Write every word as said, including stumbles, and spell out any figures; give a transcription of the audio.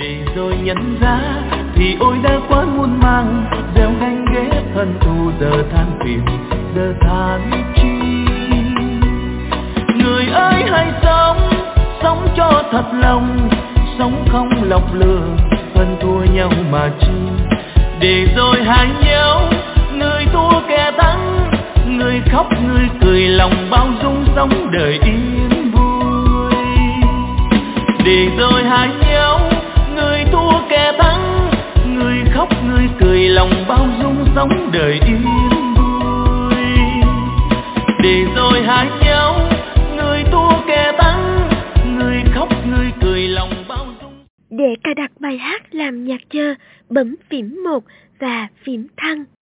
để rồi nhận ra thì ôi đã quá muôn màng, gieo ganh ghét hận thù giờ than phiền giờ than chi. Người ơi hãy sống, sống cho thật lòng, sống không lọc lừa phân thua nhau mà chi. Để rồi hai nhau, người thua kẻ thắng, người khóc người cười lòng bao dung sống đời yên vui. Để rồi hai nhau, người thua kẻ thắng, người khóc người cười lòng bao dung sống đời yên vui. Để rồi hai nhau, người thua kẻ thắng, người khóc người cười lòng bao dung. Để cài đặt bài hát làm nhạc chờ, bấm phím một và phím thăng.